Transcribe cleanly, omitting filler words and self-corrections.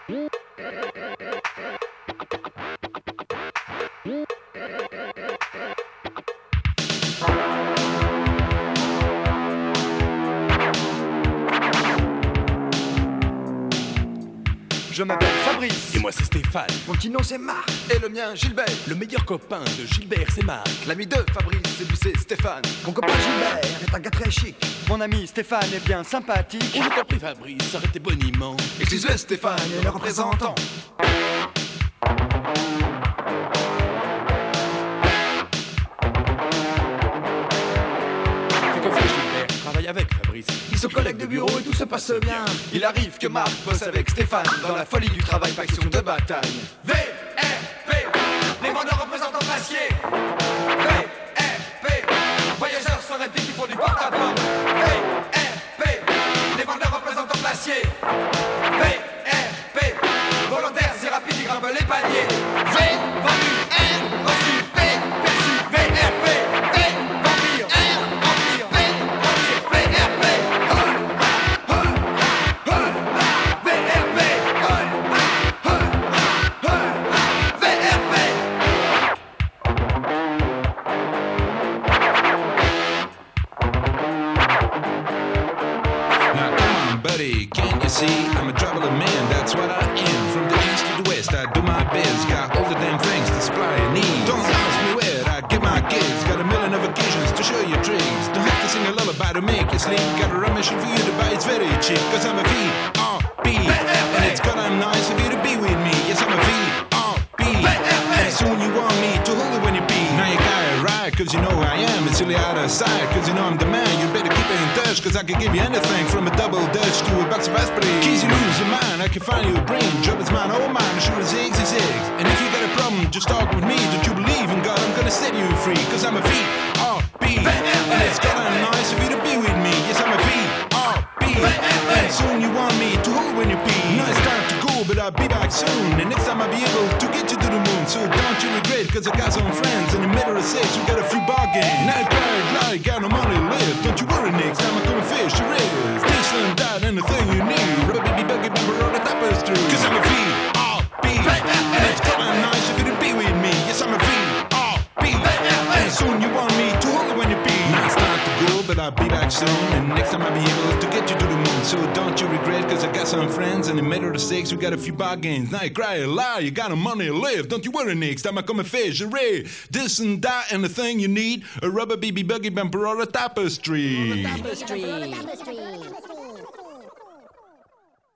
Je m'appelle Fabrice. Et moi c'est Stéphane. Mon petit nom c'est Marc. Et le mien Gilbert. Le meilleur copain de Gilbert c'est Marc. L'ami de Fabrice, c'est lui, c'est Stéphane. Mon copain Gilbert est un gars très chic. Mon ami Stéphane est bien sympathique. Oh, je t'en prie Fabrice, arrêtez boniment. Excuse-le Stéphane et le représentant. C'est comme ça que Gilbert travaille avec Fabrice. Ils sont collègues de bureau et tout se passe bien. Il arrive que Marc bosse avec Stéphane dans la folie du travail, passion de bataille. VRP, les vendeurs représentants d'acier. VRP, voyageurs sans répit qui font du porte-à-porte. VRP, les vendeurs représentants d'acier. VRP, volontaires et rapides qui grimpent les paliers. V, vendu, R, reçu, P, perçu, VRP. V, vampire, R, empire, P, empire, VRP. Now come on, buddy, can't you see? I'm a traveling man, that's what I am. From the east to the west, I do my best. Got all the damn things to supply your needs. Don't ask me where I get my gigs. Got a million of occasions to show you tricks. Don't have to sing a lullaby to make you sleep. Got a rum machine for you to buy, it's very cheap. Cause I'm a VRP, and it's kinda nice of you to be with me. Yes, I'm a VRP, and soon you want me to hold it when you pee. Now you got it right, cause you know who I am. It's really out of sight, cause you know I'm the man. You better keep it in touch, cause I can give you anything. From a double dutch to a box of aspirin. Keys you lose your mind, I can find you a brain. Job is mine, all mine, I shoot a zigs. And if you got a problem, just talk with me. Don't you believe in God, I'm gonna set you free. Cause I'm a VRP, and it's kinda nice of you to be with me. Yes, I'm a VRP, and soon you want me to hold when you pee. Now it's time to go, but I'll be back soon. And next time I'll be able to get you to the moon. So don't you regret, cause I got some friends. In the middle of sex, we got a few bargains. Now I got no money left. Don't you worry, next time I'm gonna fish your ribs. This and that, anything you need. Rubber baby buggy bumper on the tapestry. Cause I'm a VRP, and it's kinda nice of you to be with me. Yes, I'm a VRP, and soon you want me to hold it when you pee. Now it's time to go, but I'll be back soon. And next time I'll be able to get you to the moon. So don't you regret, cause I got some friends. And in the middle of the six, we got a few bargains. Now you cry a lie, you got no money to live. Don't you worry, next time I come and fish a ray. This and that, and the thing you need. A rubber BB buggy bumper or a tapestry. Tapestry.